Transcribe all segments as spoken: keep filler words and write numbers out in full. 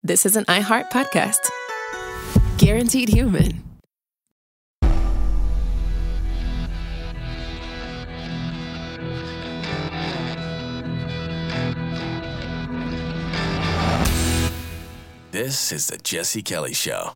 this is an iHeart podcast. Guaranteed Human. This is the Jesse Kelly Show.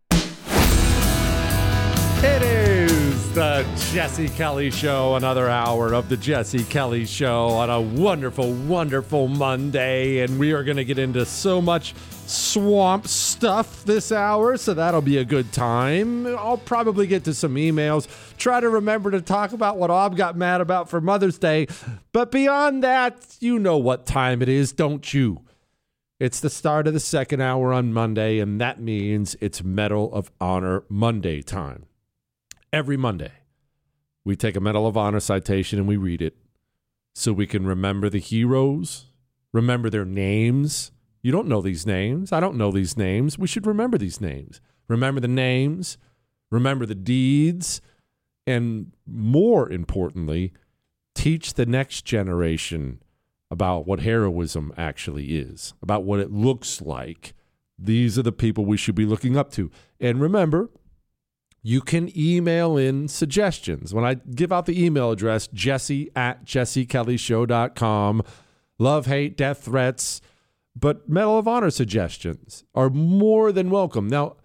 It is the Jesse Kelly Show, another hour of the Jesse Kelly Show on a wonderful, wonderful Monday. And we are going to get into so much swamp stuff this hour, so that'll be a good time. I'll probably get to some emails, try to remember to talk about what Ob got mad about for Mother's Day. But beyond that, you know what time it is, don't you? It's the start of the second hour on Monday, and that means it's Medal of Honor Monday time. Every Monday, we take a Medal of Honor citation and we read it so we can remember the heroes, remember their names. You don't know these names. I don't know these names. We should remember these names. Remember the names, remember the deeds, and more importantly, teach the next generation about what heroism actually is, about what it looks like. These are the people we should be looking up to. And remember, you can email in suggestions. When I give out the email address, jesse at jesse kelly show dot com, love, hate, death threats, but Medal of Honor suggestions are more than welcome. Now,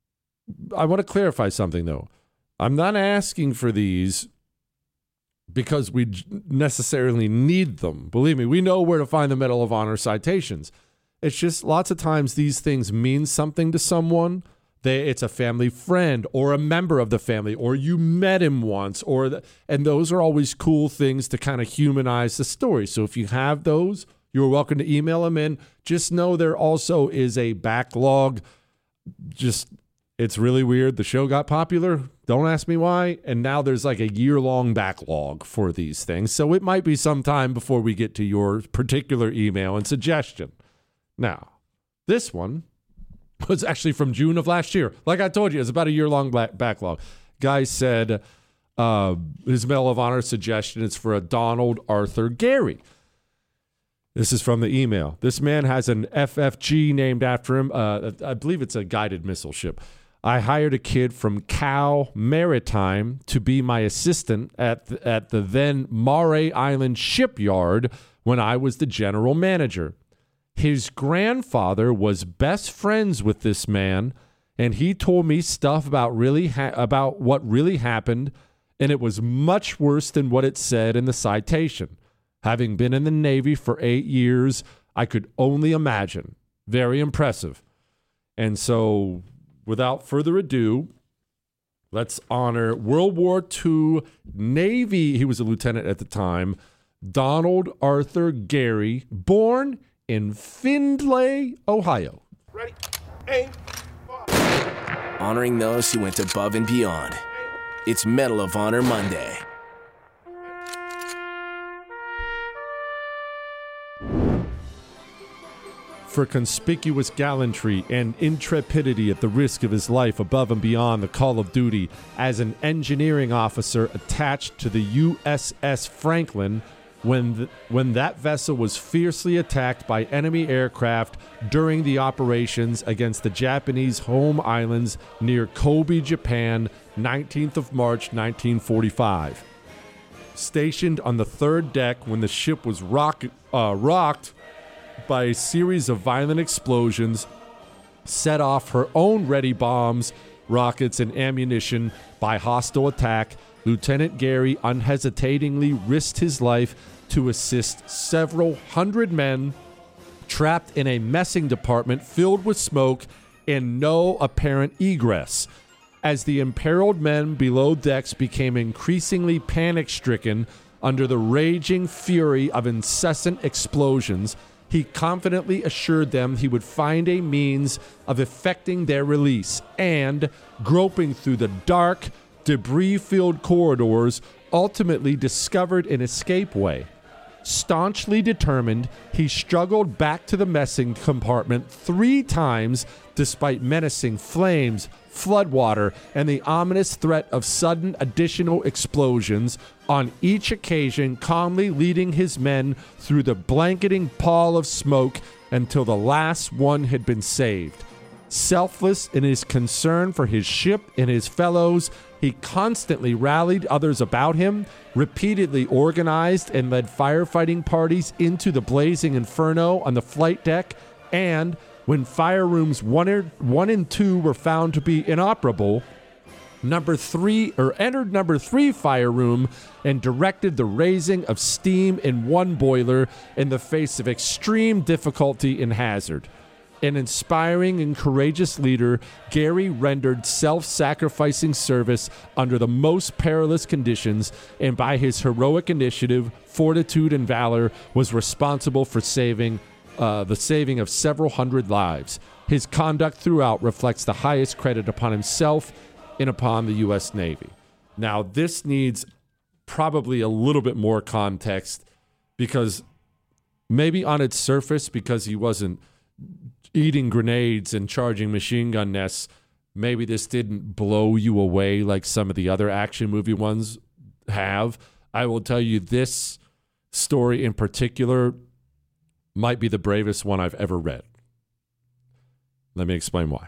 I want to clarify something, though. I'm not asking for these because we necessarily need them. Believe me, we know where to find the Medal of Honor citations. It's just lots of times these things mean something to someone. They, it's a family friend or a member of the family, or you met him once, or the, and those are always cool things to kind of humanize the story. So if you have those, you're welcome to email them in. Just know there also is a backlog. Just, it's really weird. The show got popular. Don't ask me why. And now there's like a year-long backlog for these things. So it might be some time before we get to your particular email and suggestion. Now, this one was actually from June of last year. Like I told you, it's about a year-long back- backlog. Guy said uh, his Medal of Honor suggestion is for a Donald Arthur Gary. This is from the email. This man has an F F G named after him. Uh, I believe it's a guided missile ship. I hired a kid from Cal Maritime to be my assistant at the, at the then Mare Island shipyard when I was the general manager. His grandfather was best friends with this man, and he told me stuff about really ha- about what really happened, and it was much worse than what it said in the citation. Having been in the Navy for eight years, I could only imagine. Very impressive. And so, without further ado, let's honor World War Two Navy, he was a lieutenant at the time, Donald Arthur Gary, born in Findlay, Ohio. Ready, aim, fire. Honoring those who went above and beyond. It's Medal of Honor Monday. For conspicuous gallantry and intrepidity at the risk of his life above and beyond the call of duty as an engineering officer attached to the U S S Franklin when the, when that vessel was fiercely attacked by enemy aircraft during the operations against the Japanese home islands near Kobe, Japan, nineteenth of March, nineteen forty-five. Stationed on the third deck when the ship was rock, uh, rocked by a series of violent explosions, set off her own ready bombs, rockets, and ammunition by hostile attack, Lieutenant Gary unhesitatingly risked his life to assist several hundred men trapped in a messing department filled with smoke and no apparent egress. As the imperiled men below decks became increasingly panic-stricken under the raging fury of incessant explosions, he confidently assured them he would find a means of effecting their release and, groping through the dark, debris-filled corridors, ultimately discovered an escape way. Staunchly determined, he struggled back to the messing compartment three times despite menacing flames, floodwater, and the ominous threat of sudden additional explosions, on each occasion calmly leading his men through the blanketing pall of smoke until the last one had been saved. Selfless in his concern for his ship and his fellows, he constantly rallied others about him, repeatedly organized and led firefighting parties into the blazing inferno on the flight deck, and when fire rooms one, or, one and two were found to be inoperable, number three or entered number three fire room and directed the raising of steam in one boiler in the face of extreme difficulty and hazard. An inspiring and courageous leader, Gary rendered self-sacrificing service under the most perilous conditions, and by his heroic initiative, fortitude, and valor was responsible for saving uh, the saving of several hundred lives. His conduct throughout reflects the highest credit upon himself and upon the U S Navy. Now, this needs probably a little bit more context, because maybe on its surface, because he wasn't eating grenades and charging machine gun nests, maybe this didn't blow you away like some of the other action movie ones have. I will tell you, this story in particular might be the bravest one I've ever read. Let me explain why.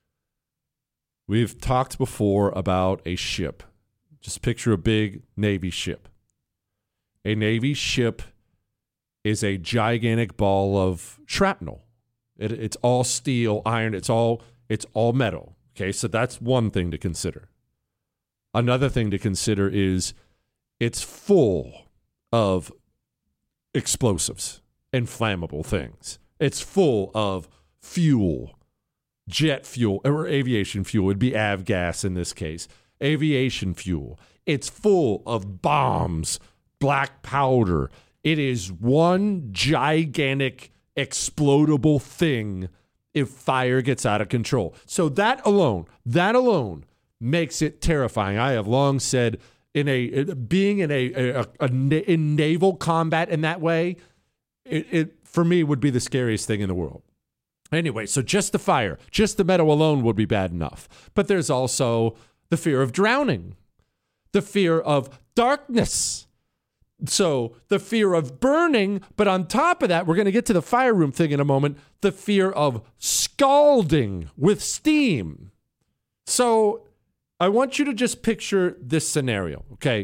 We've talked before about a ship. Just picture a big Navy ship. A Navy ship is a gigantic ball of shrapnel. It, it's all steel, iron. It's all it's all metal. Okay, so that's one thing to consider. Another thing to consider is it's full of explosives and flammable things. It's full of fuel, jet fuel, or aviation fuel. It'd be avgas in this case. Aviation fuel. It's full of bombs, black powder. It is one gigantic explodable thing if fire gets out of control. So that alone, that alone makes it terrifying. I have long said, in a being in a, a, a in naval combat in that way, it, it for me would be the scariest thing in the world. Anyway, so just the fire, just the metal alone would be bad enough. But there's also the fear of drowning, the fear of darkness. So the fear of burning, but on top of that, we're going to get to the fire room thing in a moment, the fear of scalding with steam. So I want you to just picture this scenario, okay?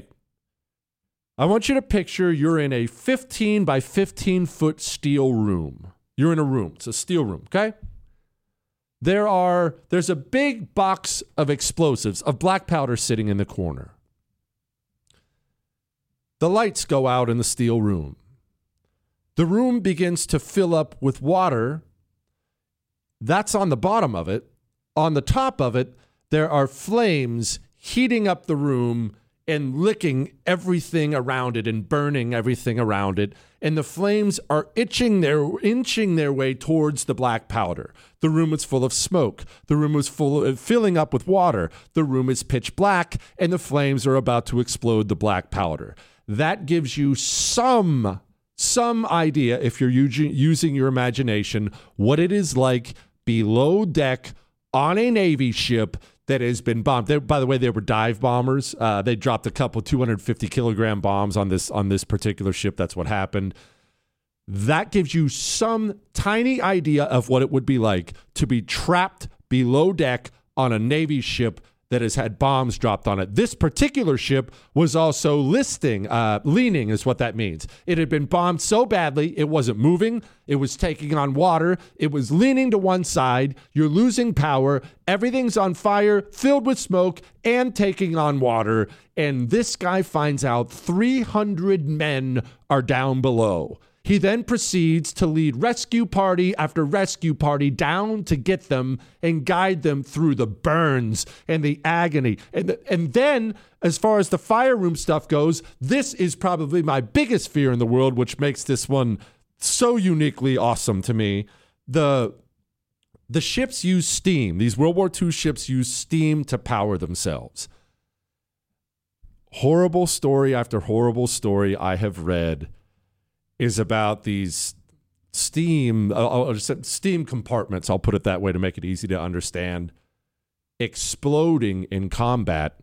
I want you to picture you're in a fifteen by fifteen foot steel room. You're in a room. It's a steel room, okay? There are, there's a big box of explosives, of black powder sitting in the corner. The lights go out in the steel room. The room begins to fill up with water. That's on the bottom of it. On the top of it, there are flames heating up the room and licking everything around it and burning everything around it. And the flames are itching their, inching their way towards the black powder. The room is full of smoke. The room is full of, filling up with water. The room is pitch black, and the flames are about to explode the black powder. That gives you some, some idea, if you're using, using your imagination, what it is like below deck on a Navy ship that has been bombed. They, by the way, they were dive bombers. Uh, they dropped a couple two hundred fifty kilogram bombs on this on this particular ship. That's what happened. That gives you some tiny idea of what it would be like to be trapped below deck on a Navy ship that has had bombs dropped on it. This particular ship was also listing, uh, leaning is what that means. It had been bombed so badly, it wasn't moving. It was taking on water. It was leaning to one side. You're losing power. Everything's on fire, filled with smoke, and taking on water. And this guy finds out three hundred men are down below. He then proceeds to lead rescue party after rescue party down to get them and guide them through the burns and the agony. And, and then, as far as the fire room stuff goes, this is probably my biggest fear in the world, which makes this one so uniquely awesome to me. The, the ships use steam. These World War Two ships use steam to power themselves. Horrible story after horrible story I have read is about these steam uh, steam compartments, I'll put it that way to make it easy to understand, exploding in combat.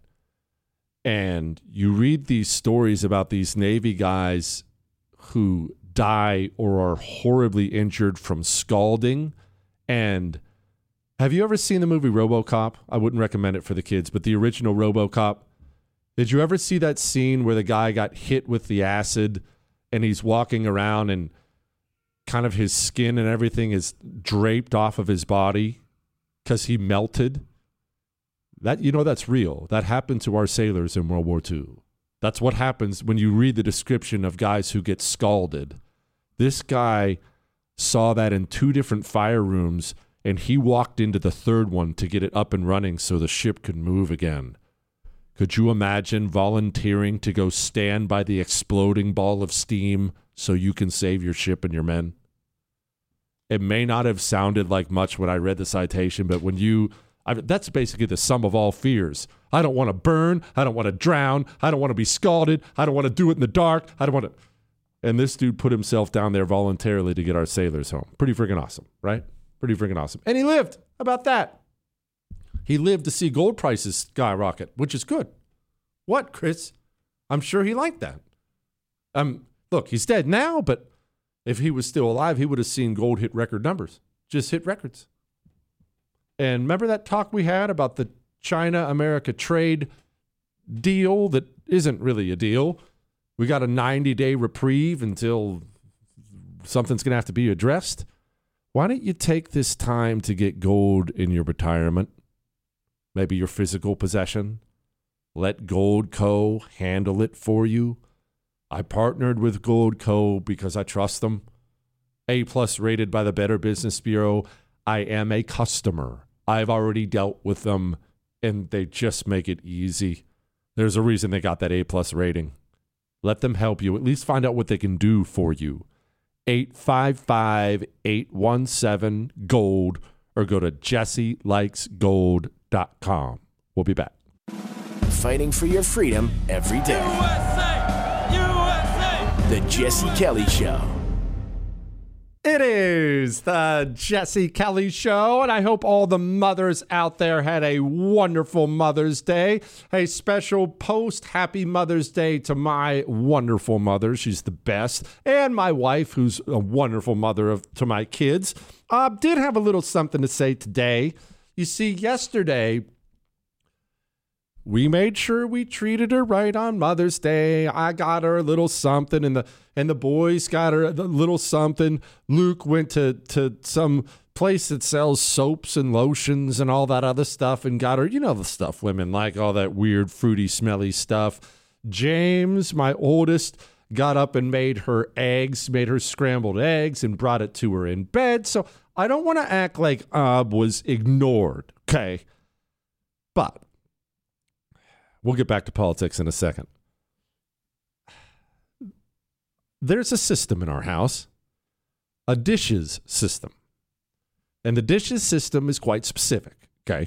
And you read these stories about these Navy guys who die or are horribly injured from scalding. And Have you ever seen the movie RoboCop? I wouldn't recommend it for the kids, but the original RoboCop. Did you ever see that scene where the guy got hit with the acid and he's walking around and kind of his skin and everything is draped off of his body because he melted? That, you know, that's real. That happened to our sailors in World War Two. That's what happens when you read the description of guys who get scalded. This guy saw that in two different fire rooms, and he walked into the third one to get it up and running so the ship could move again. Could you imagine volunteering to go stand by the exploding ball of steam so you can save your ship and your men? It may not have sounded like much when I read the citation, but when you, I, that's basically the sum of all fears. I don't want to burn. I don't want to drown. I don't want to be scalded. I don't want to do it in the dark. I don't want to. And this dude put himself down there voluntarily to get our sailors home. Pretty freaking awesome, right? Pretty freaking awesome. And he lived. How about that? He lived to see gold prices skyrocket, which is good. What, Chris? I'm sure he liked that. Um, look, he's dead now, but if he was still alive, he would have seen gold hit record numbers. Just hit records. And remember that talk we had about the China-America trade deal that isn't really a deal? We got a ninety-day reprieve until something's going to have to be addressed. Why don't you take this time to get gold in your retirement? Maybe your physical possession. Let Gold Co. handle it for you. I partnered with Gold Co. because I trust them. A-plus rated by the Better Business Bureau. I am a customer. I've already dealt with them, and they just make it easy. There's a reason they got that A-plus rating. Let them help you. At least find out what they can do for you. eight five five, eight one seven, GOLD or go to jesse likes gold dot com. We'll be back. Fighting for your freedom every day. U S A! U S A! The Jesse Kelly Show. It is the Jesse Kelly Show, and I hope all the mothers out there had a wonderful Mother's Day. A special post-Happy Mother's Day to my wonderful mother. She's the best. And my wife, who's a wonderful mother of, to my kids. Uh, did have a little something to say today. You see, yesterday, we made sure we treated her right on Mother's Day. I got her a little something, and the and the boys got her a little something. Luke went to, to some place that sells soaps and lotions and all that other stuff and got her, you know, the stuff women like, all that weird, fruity, smelly stuff. James, my oldest, got up and made her eggs, made her scrambled eggs and brought it to her in bed. So I don't want to act like Ob was ignored, okay? But we'll get back to politics in a second. There's a system in our house, a dishes system. And the dishes system is quite specific, okay?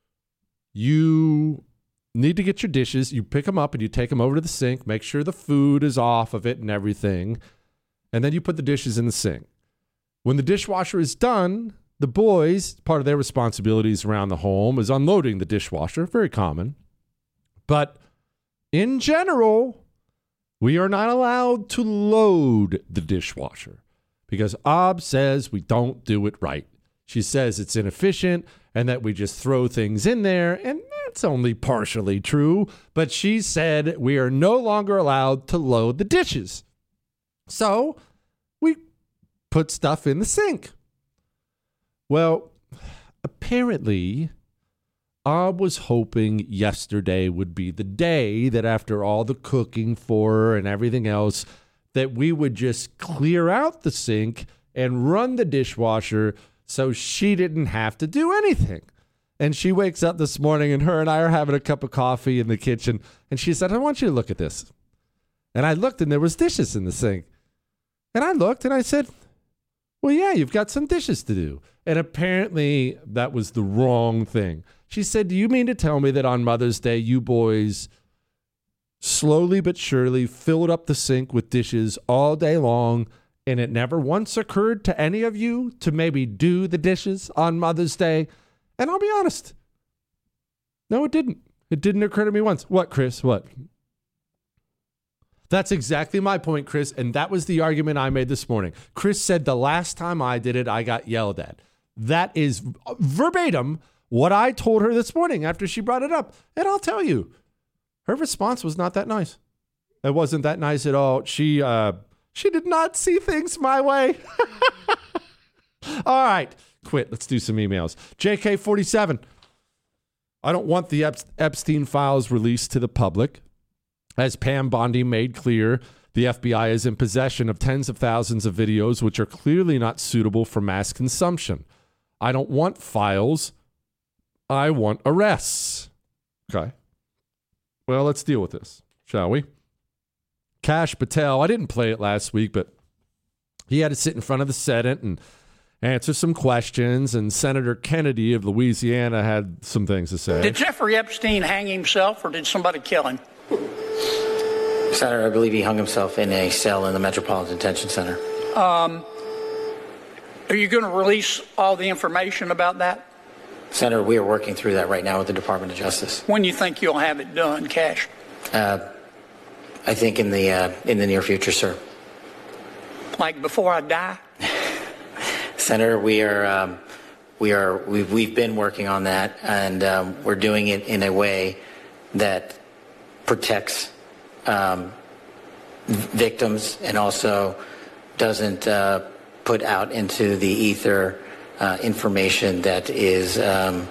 You need to get your dishes, you pick them up and you take them over to the sink, make sure the food is off of it and everything, and then you put the dishes in the sink. When the dishwasher is done, the boys, part of their responsibilities around the home is unloading the dishwasher, very common. But in general, we are not allowed to load the dishwasher because Ob says we don't do it right. She says it's inefficient and that we just throw things in there, and that's only partially true. But she said we are no longer allowed to load the dishes. So we put stuff in the sink. Well, apparently Ob was hoping yesterday would be the day that after all the cooking for her and everything else, that we would just clear out the sink and run the dishwasher so she didn't have to do anything. And she wakes up this morning and her and I are having a cup of coffee in the kitchen. And she said, I want you to look at this. And I looked and there was dishes in the sink. And I looked and I said, well, yeah, you've got some dishes to do. And apparently that was the wrong thing. She said, do you mean to tell me that on Mother's Day, you boys slowly but surely filled up the sink with dishes all day long, and it never once occurred to any of you to maybe do the dishes on Mother's Day? And I'll be honest, no, it didn't. It didn't occur to me once. What, Chris? What? That's exactly my point, Chris, and that was the argument I made this morning. Chris said the last time I did it, I got yelled at. That is verbatim what I told her this morning after she brought it up. And I'll tell you, her response was not that nice. It wasn't that nice at all. She uh, she did not see things my way. All right, quit. Let's do some emails. J K forty-seven. I don't want the Ep- Epstein files released to the public. As Pam Bondi made clear, the F B I is in possession of tens of thousands of videos which are clearly not suitable for mass consumption. I don't want files. I want arrests. Okay. Well, let's deal with this, shall we? Kash Patel, I didn't play it last week, but he had to sit in front of the Senate and answer some questions, and Senator Kennedy of Louisiana had some things to say. Did Jeffrey Epstein hang himself, or did somebody kill him? Senator, I believe he hung himself in a cell in the Metropolitan Detention Center. Um, are you going to release all the information about that? Senator, we are working through that right now with the Department of Justice. When do you think you'll have it done, Kash? Uh, I think in the uh, in the near future, sir. Like before I die? Senator, we are um, we are we've we've been working on that, and um, we're doing it in a way that protects um, victims and also doesn't uh, put out into the ether uh, information that is um,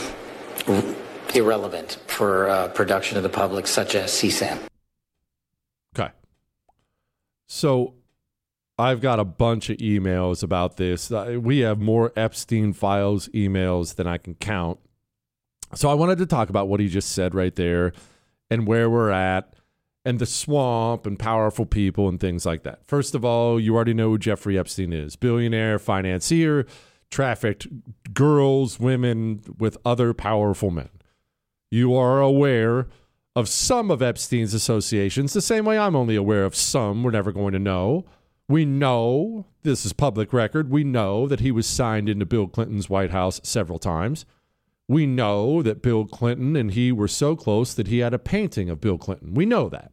irrelevant for uh, production of the public, such as C SAM. Okay. So I've got a bunch of emails about this. Uh, we have more Epstein files emails than I can count. So I wanted to talk about what he just said right there and where we're at and the swamp and powerful people and things like that. First of all, you already know who Jeffrey Epstein is. Billionaire, financier, trafficked girls, women with other powerful men. You are aware of some of Epstein's associations, the same way I'm only aware of some. We're never going to know. We know, this is public record, we know that he was signed into Bill Clinton's White House several times. We know that Bill Clinton and he were so close that he had a painting of Bill Clinton. We know that.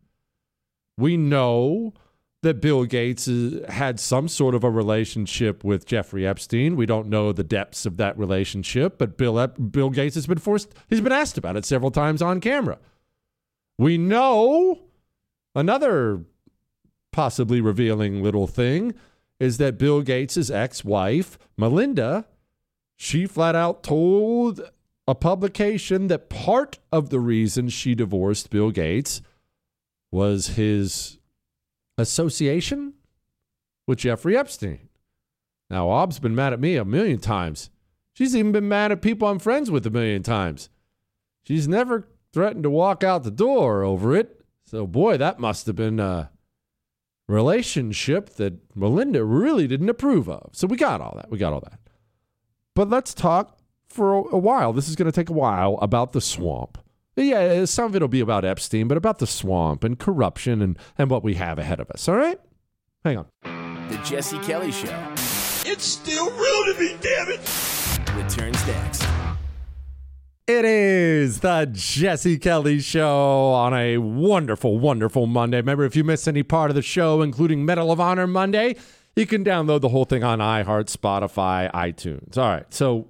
We know that Bill Gates had some sort of a relationship with Jeffrey Epstein. We don't know the depths of that relationship, but Bill Ep- Bill Gates has been forced, he's been asked about it several times on camera. We know another possibly revealing little thing is that Bill Gates' ex-wife, Melinda, she flat out told a publication that part of the reason she divorced Bill Gates was his association with Jeffrey Epstein. Now, Ob's been mad at me a million times. She's even been mad at people I'm friends with a million times. She's never threatened to walk out the door over it. So, boy, that must have been a relationship that Melinda really didn't approve of. So we got all that. We got all that. But let's talk for a while. This is going to take a while about the swamp. Yeah, some of it will be about Epstein, but about the swamp and corruption and, and what we have ahead of us. All right? Hang on. The Jesse Kelly Show It's still real to me, damn it! returns next. It is the Jesse Kelly Show on a wonderful, wonderful Monday. Remember, if you missed any part of the show, including Medal of Honor Monday, you can download the whole thing on iHeart, Spotify, iTunes. All right, so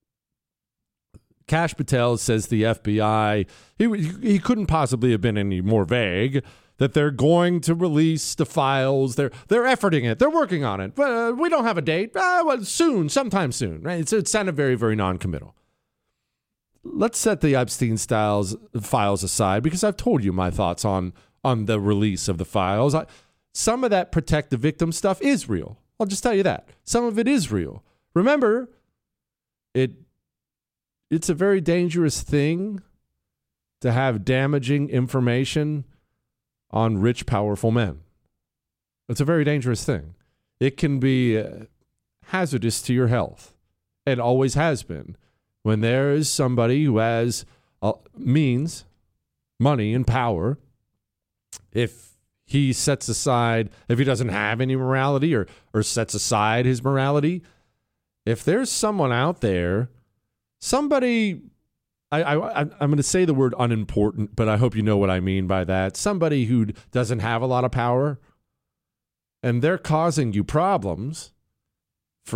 Kash Patel says the F B I, he, he couldn't possibly have been any more vague, that they're going to release the files. They're they're efforting it. They're working on it. But uh, we don't have a date. Uh, well, soon, sometime soon. Right? It's, it sounded very, very non-committal. Let's set the Epstein styles files aside because I've told you my thoughts on, on the release of the files. I, some of that protect the victim stuff is real. I'll just tell you that. Some of it is real. Remember, it it's a very dangerous thing to have damaging information on rich, powerful men. It's a very dangerous thing. It can be uh, hazardous to your health. It always has been. When there is somebody who has uh, means, money, and power, if he sets aside, if he doesn't have any morality or, or sets aside his morality, if there's someone out there, somebody, I, I, I'm going to say the word unimportant, but I hope you know what I mean by that. Somebody who doesn't have a lot of power, and they're causing you problems for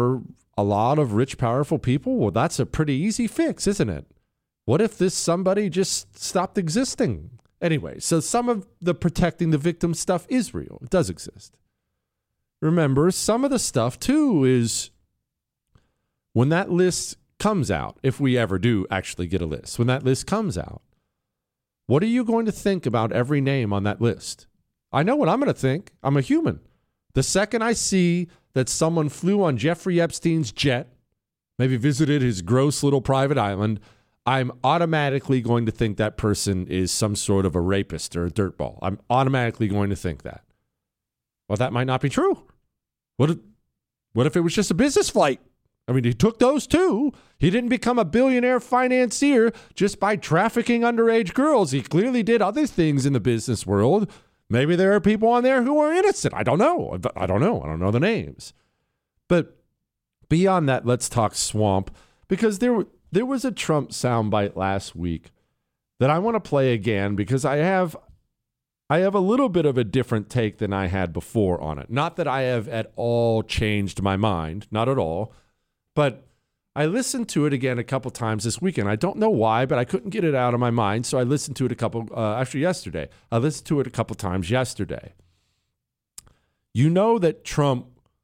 a lot of rich, powerful people? Well, that's a pretty easy fix, isn't it? What if this somebody just stopped existing? Anyway, so some of the protecting the victim stuff is real. It does exist. Remember, some of the stuff, too, is when that list comes out, if we ever do actually get a list, when that list comes out, what are you going to think about every name on that list? I know what I'm going to think. I'm a human. The second I see that someone flew on Jeffrey Epstein's jet, maybe visited his gross little private island, I'm automatically going to think that person is some sort of a rapist or a dirtball. I'm automatically going to think that. Well, that might not be true. What if, what if it was just a business flight? I mean, he took those too. He didn't become a billionaire financier just by trafficking underage girls. He clearly did other things in the business world. Maybe there are people on there who are innocent. I don't know. I don't know. I don't know the names. But beyond that, let's talk swamp, because there, there was a Trump soundbite last week that I want to play again because I have I have a little bit of a different take than I had before on it. Not that I have at all changed my mind, not at all, but I listened to it again a couple times this weekend. I don't know why, but I couldn't get it out of my mind, so I listened to it a couple, uh, actually yesterday. I listened to it a couple times yesterday. You know that Trump,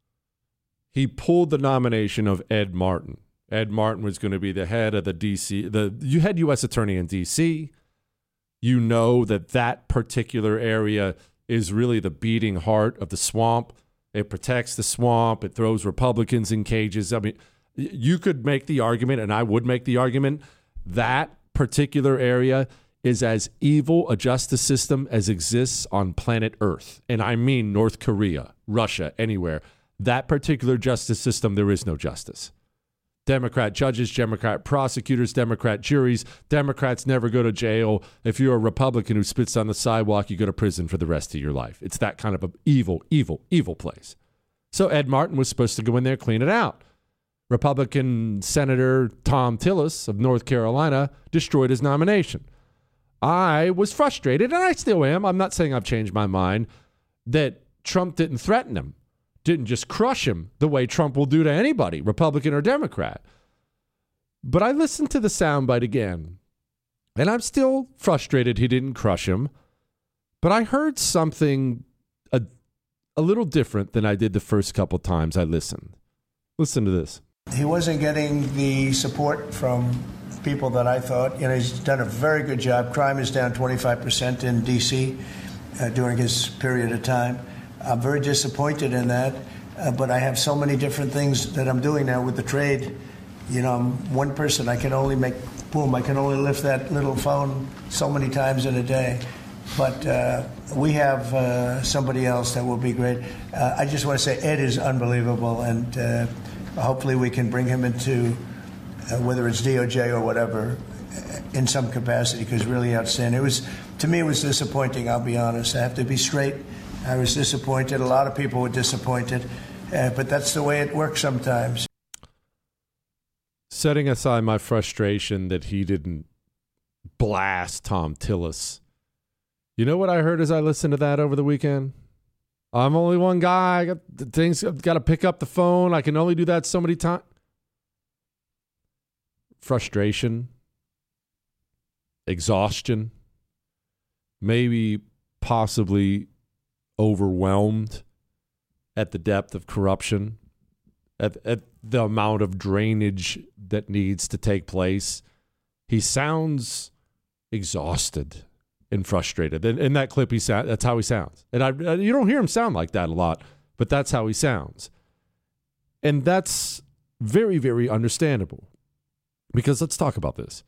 he pulled the nomination of Ed Martin. Ed Martin was going to be the head of the D C, the you head U S attorney in D C. You know that that particular area is really the beating heart of the swamp. It protects the swamp. It throws Republicans in cages. I mean, you could make the argument, and I would make the argument, that particular area is as evil a justice system as exists on planet Earth. And I mean North Korea, Russia, anywhere. That particular justice system, there is no justice. Democrat judges, Democrat prosecutors, Democrat juries. Democrats never go to jail. If you're a Republican who spits on the sidewalk, you go to prison for the rest of your life. It's that kind of an evil, evil, evil place. So Ed Martin was supposed to go in there, clean it out. Republican Senator Thom Tillis of North Carolina destroyed his nomination. I was frustrated, and I still am. I'm not saying I've changed my mind, that Trump didn't threaten him. Didn't just crush him the way Trump will do to anybody, Republican or Democrat. But I listened to the soundbite again, and I'm still frustrated he didn't crush him. But I heard something a, a little different than I did the first couple times I listened. Listen to this. He wasn't getting the support from people that I thought. You know, he's done a very good job. Crime is down twenty-five percent in D C uh, during his period of time. I'm very disappointed in that, uh, but I have so many different things that I'm doing now with the trade. You know, I'm one person. I can only make, boom, I can only lift that little phone so many times in a day. But uh, we have uh, somebody else that will be great. Uh, I just want to say Ed is unbelievable, and uh, hopefully we can bring him into, uh, whether it's D O J or whatever, in some capacity, because really outstanding. It was, to me, it was disappointing, I'll be honest. I have to be straight. I was disappointed. A lot of people were disappointed, uh, but that's the way it works sometimes. Setting aside my frustration that he didn't blast Thom Tillis, you know what I heard as I listened to that over the weekend? I'm only one guy. I got things. I've got to pick up the phone. I can only do that so many times. Frustration, exhaustion, maybe possibly overwhelmed at the depth of corruption, at, at the amount of drainage that needs to take place. He sounds exhausted and frustrated. And in that clip, he sound, that's how he sounds. And I, you don't hear him sound like that a lot, but that's how he sounds. And that's very, very understandable. Because let's talk about this.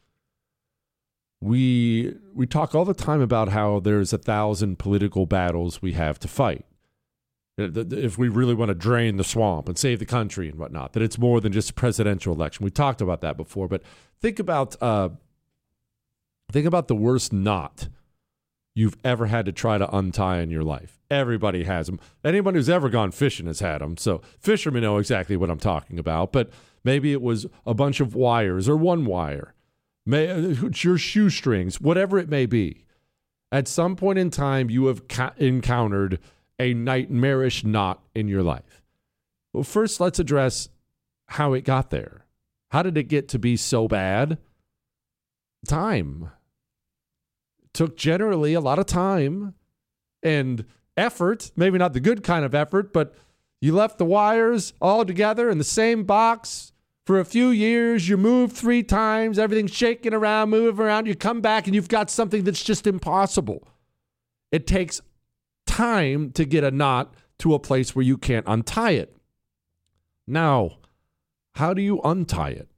We we talk all the time about how there's a thousand political battles we have to fight. If we really want to drain the swamp and save the country and whatnot, that it's more than just a presidential election. We talked about that before, but think about uh, think about the worst knot you've ever had to try to untie in your life. Everybody has them. Anyone who's ever gone fishing has had them. So fishermen know exactly what I'm talking about. But maybe it was a bunch of wires or one wire. May, your shoestrings, whatever it may be. At some point in time, you have ca- encountered a nightmarish knot in your life. Well, first, let's address how it got there. How did it get to be so bad? Time. It took generally a lot of time and effort, maybe not the good kind of effort, but you left the wires all together in the same box for a few years. You moved three times, everything's shaking around, moving around. You come back and you've got something that's just impossible. It takes time to get a knot to a place where you can't untie it. Now, how do you untie it?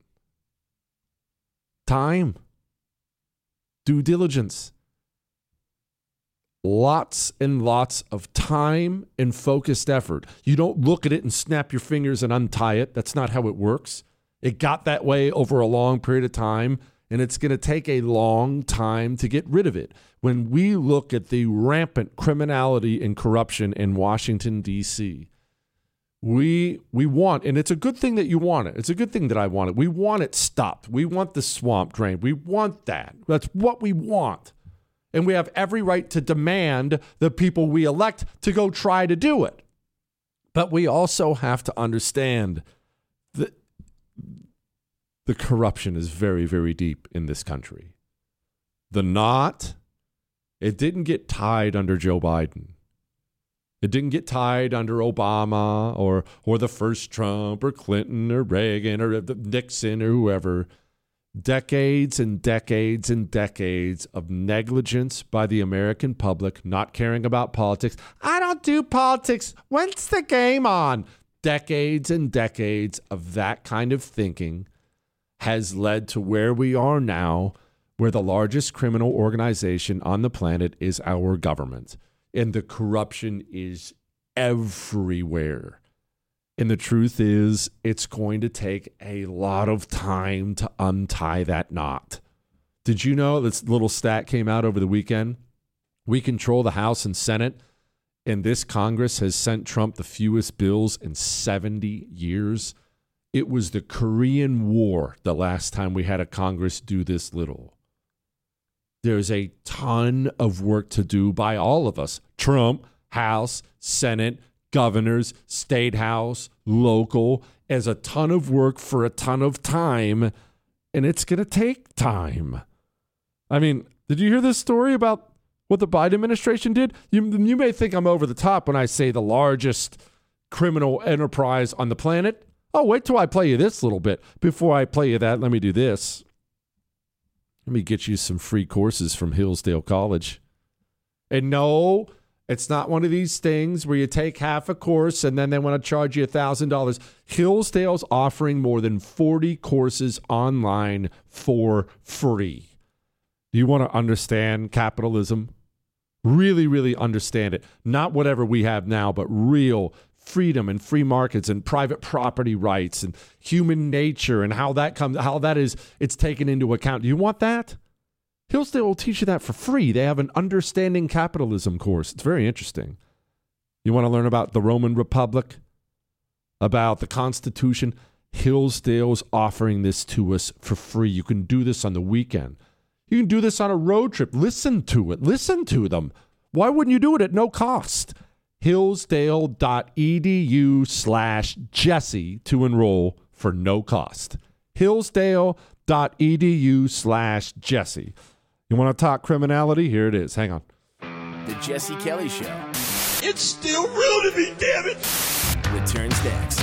Time. Due diligence. Lots and lots of time and focused effort. You don't look at it and snap your fingers and untie it. That's not how it works. It got that way over a long period of time, and it's going to take a long time to get rid of it. When we look at the rampant criminality and corruption in Washington, D C, we we want, and it's a good thing that you want it. It's a good thing that I want it. We want it stopped. We want the swamp drained. We want that. That's what we want. And we have every right to demand the people we elect to go try to do it. But we also have to understand that the corruption is very, very deep in this country. The knot, it didn't get tied under Joe Biden. It didn't get tied under Obama or or the first Trump or Clinton or Reagan or Nixon or whoever. Decades and decades and decades of negligence by the American public, not caring about politics. I don't do politics. When's the game on? Decades and decades of that kind of thinking has led to where we are now, where the largest criminal organization on the planet is our government. And the corruption is everywhere. And the truth is, it's going to take a lot of time to untie that knot. Did you know this little stat came out over the weekend? We control the House and Senate, and this Congress has sent Trump the fewest bills in seventy years. It was the Korean War the last time we had a Congress do this little. There's a ton of work to do by all of us. Trump, House, Senate, governors, state house, local, as a ton of work for a ton of time, and it's going to take time. I mean, did you hear this story about what the Biden administration did? You, you may think I'm over the top when I say the largest criminal enterprise on the planet. Oh, wait till I play you this little bit. Before I play you that, let me do this. Let me get you some free courses from Hillsdale College. And no, it's not one of these things where you take half a course and then they want to charge you one thousand dollars. Hillsdale's offering more than forty courses online for free. Do you want to understand capitalism? Really, really understand it. Not whatever we have now, but real freedom and free markets and private property rights and human nature and how that comes, how that is, it's taken into account. Do you want that? Hillsdale will teach you that for free. They have an Understanding Capitalism course. It's very interesting. You want to learn about the Roman Republic, about the Constitution? Hillsdale's offering this to us for free. You can do this on the weekend. You can do this on a road trip. Listen to it. Listen to them. Why wouldn't you do it at no cost? Hillsdale.edu slash Jesse to enroll for no cost. Hillsdale.edu slash Jesse. You want to talk criminality? Here it is. Hang on. The Jesse Kelly Show It's still real to me, damn it! returns next.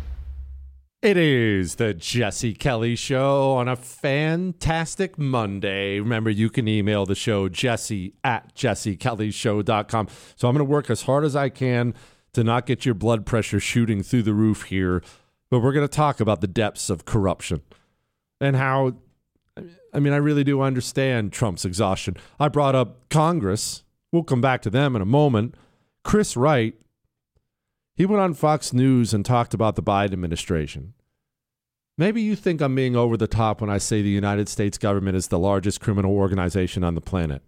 It is the Jesse Kelly Show on a fantastic Monday. Remember, you can email the show, jesse at jesse kelly show dot com. So I'm going to work as hard as I can to not get your blood pressure shooting through the roof here. But we're going to talk about the depths of corruption and how, I mean, I really do understand Trump's exhaustion. I brought up Congress. We'll come back to them in a moment. Chris Wright, he went on Fox News and talked about the Biden administration. Maybe you think I'm being over the top when I say the United States government is the largest criminal organization on the planet.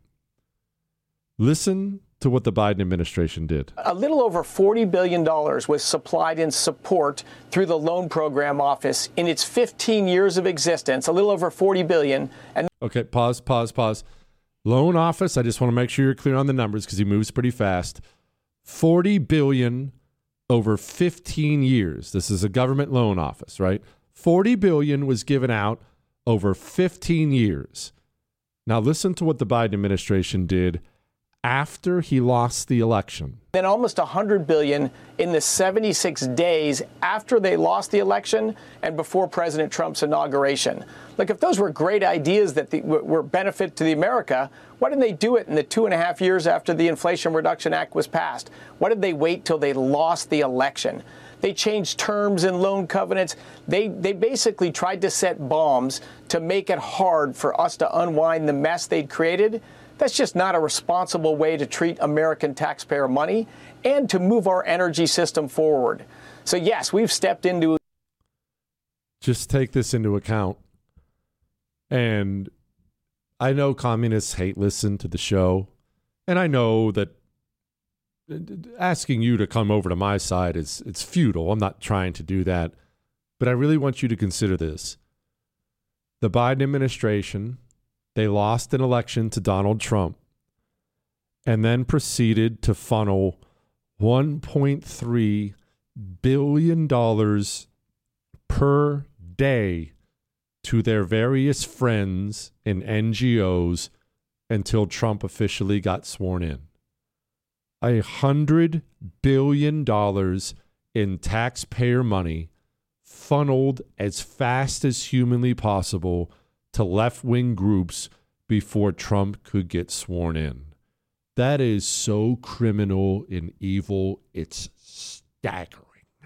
Listen to what the Biden administration did. A little over forty billion dollars was supplied in support through the Loan Program Office in its fifteen years of existence, a little over forty billion dollars. And okay, pause, pause, pause. Loan Office, I just want to make sure you're clear on the numbers because he moves pretty fast. forty billion dollars over fifteen years. This is a government loan office, right? forty billion dollars was given out over fifteen years. Now listen to what the Biden administration did after he lost the election. Then almost one hundred billion dollars in the seventy-six days after they lost the election and before President Trump's inauguration. Like, if those were great ideas that the, were benefit to the America, why didn't they do it in the two and a half years after the Inflation Reduction Act was passed? Why did they wait till they lost the election? They changed terms and loan covenants. They they basically tried to set bombs to make it hard for us to unwind the mess they'd created. That's just not a responsible way to treat American taxpayer money and to move our energy system forward. So, yes, we've stepped into. Just take this into account. And I know communists hate listen to the show. And I know that asking you to come over to my side is it's futile. I'm not trying to do that. But I really want you to consider this. The Biden administration, they lost an election to Donald Trump and then proceeded to funnel one point three billion dollars per day to their various friends and N G Os until Trump officially got sworn in. A hundred billion dollars in taxpayer money funneled as fast as humanly possible to left-wing groups before Trump could get sworn in. That is so criminal and evil, it's staggering.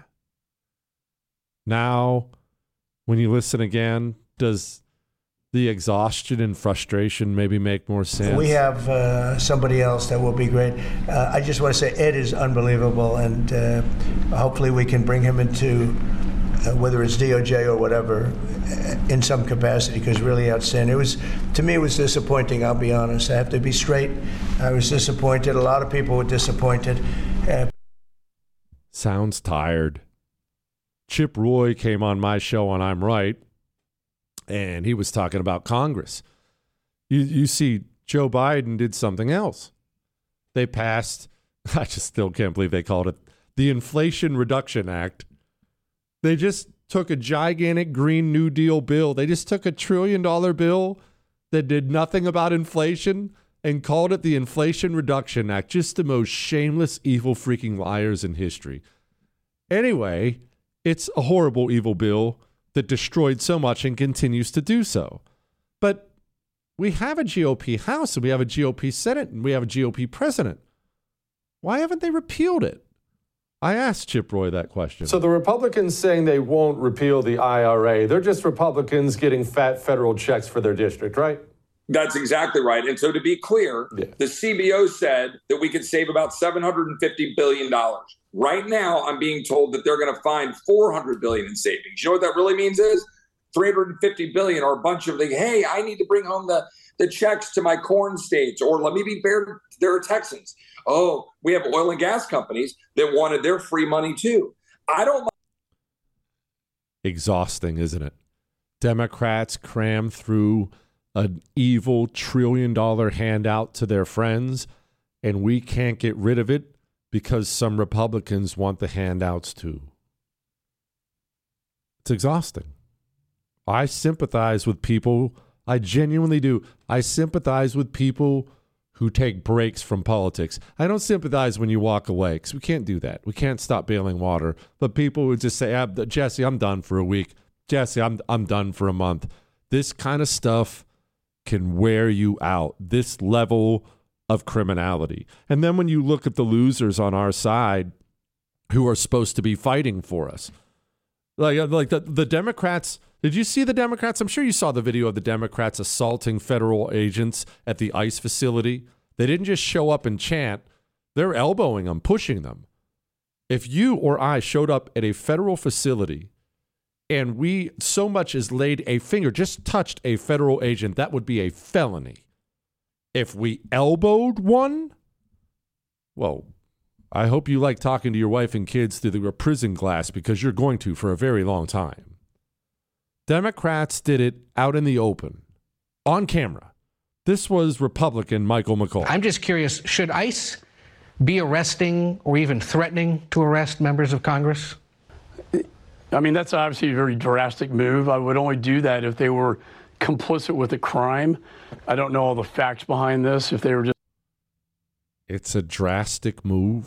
Now, when you listen again, does the exhaustion and frustration maybe make more sense? We have uh, somebody else that will be great. Uh, I just want to say Ed is unbelievable, and uh, hopefully we can bring him into Uh, whether it's D O J or whatever, uh, in some capacity, because really outstanding. It was, to me, it was disappointing, I'll be honest. I have to be straight. I was disappointed. A lot of people were disappointed. Uh, Sounds tired. Chip Roy came on my show on I'm Right, and he was talking about Congress. You, you see, Joe Biden did something else. They passed, I just still can't believe they called it, the Inflation Reduction Act. They just took a gigantic Green New Deal bill. They just took a trillion dollar bill that did nothing about inflation and called it the Inflation Reduction Act. Just the most shameless, evil freaking liars in history. Anyway, it's a horrible, evil bill that destroyed so much and continues to do so. But we have a G O P House and we have a G O P Senate and we have a G O P president. Why haven't they repealed it? I asked Chip Roy that question. So the Republicans saying they won't repeal the I R A, they're just Republicans getting fat federal checks for their district, right? That's exactly right. And so to be clear, yeah. the C B O said that we could save about seven hundred fifty billion dollars. Right now, I'm being told that they're going to find four hundred billion dollars in savings. You know what that really means is three hundred fifty billion dollars are a bunch of like, hey, I need to bring home the, the checks to my corn states, or let me be fair, there are Texans. Oh, we have oil and gas companies that wanted their free money too. I don't. Exhausting, isn't it? Democrats cram through an evil trillion dollar handout to their friends, and we can't get rid of it because some Republicans want the handouts too. It's exhausting. I sympathize with people. I genuinely do. I sympathize with people who take breaks from politics. I don't sympathize when you walk away, because we can't do that. We can't stop bailing water. But people who just say, ah, Jesse, I'm done for a week. Jesse, I'm I'm done for a month. This kind of stuff can wear you out, this level of criminality. And then when you look at the losers on our side who are supposed to be fighting for us, like, like the, the Democrats, did you see the Democrats? I'm sure you saw the video of the Democrats assaulting federal agents at the ICE facility. They didn't just show up and chant. They're elbowing them, pushing them. If you or I showed up at a federal facility and we so much as laid a finger, just touched a federal agent, that would be a felony. If we elbowed one, well, I hope you like talking to your wife and kids through the prison glass, because you're going to for a very long time. Democrats did it out in the open, on camera. This was Republican Michael McCaul. I'm just curious, should ICE be arresting or even threatening to arrest members of Congress? I mean, that's obviously a very drastic move. I would only do that if they were complicit with a crime. I don't know all the facts behind this. If they were just. It's a drastic move.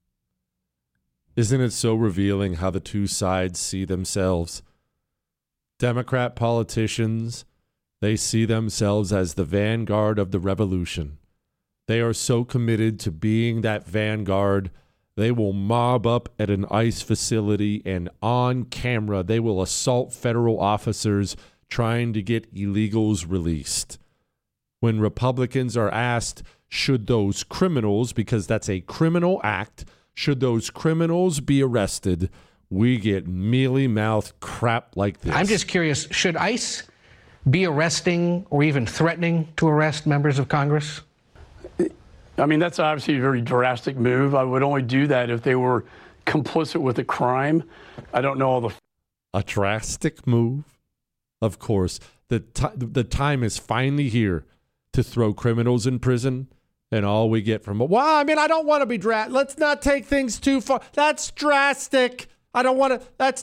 Isn't it so revealing how the two sides see themselves? Democrat politicians, they see themselves as the vanguard of the revolution. They are so committed to being that vanguard, they will mob up at an ICE facility and on camera, they will assault federal officers trying to get illegals released. When Republicans are asked, should those criminals, because that's a criminal act, should those criminals be arrested, we get mealy-mouthed crap like this. I'm just curious, should ICE be arresting or even threatening to arrest members of Congress? I mean, that's obviously a very drastic move. I would only do that if they were complicit with a crime. I don't know all the... A drastic move? Of course. The, t- the time is finally here to throw criminals in prison, and all we get from... Well, I mean, I don't want to be drastic. Let's not take things too far. That's drastic. I don't want to... That's...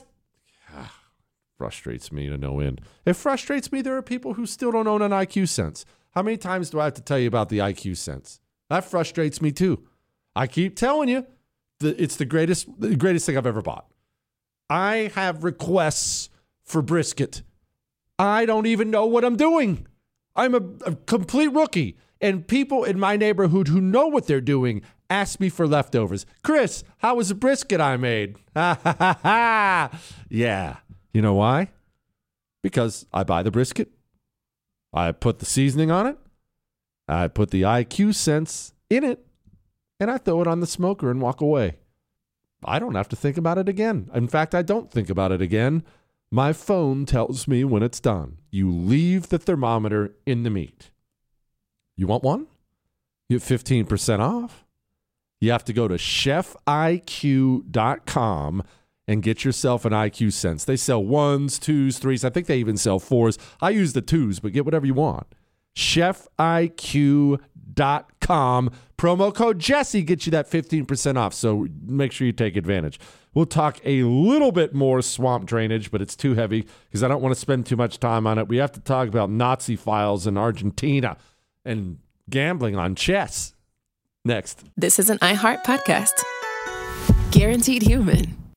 Frustrates me to no end. It frustrates me there are people who still don't own an I Q sense. How many times do I have to tell you about the I Q sense? That frustrates me too. I keep telling you that it's the greatest, the greatest thing I've ever bought. I have requests for brisket. I don't even know what I'm doing. I'm a, a complete rookie. And people in my neighborhood who know what they're doing ask me for leftovers. Chris, how was the brisket I made? Ha ha ha ha. Yeah. You know why? Because I buy the brisket. I put the seasoning on it. I put the I Q sense in it. And I throw it on the smoker and walk away. I don't have to think about it again. In fact, I don't think about it again. My phone tells me when it's done. You leave the thermometer in the meat. You want one? You get fifteen percent off. You have to go to chef I Q dot com and get yourself an I Q sense. They sell ones, twos, threes. I think they even sell fours. I use the twos, but get whatever you want. chef I Q dot com. Promo code Jesse gets you that fifteen percent off, so make sure you take advantage. We'll talk a little bit more swamp drainage, but it's too heavy because I don't want to spend too much time on it. We have to talk about Nazi files in Argentina and gambling on chess. Next. This is an iHeart podcast. Guaranteed Human.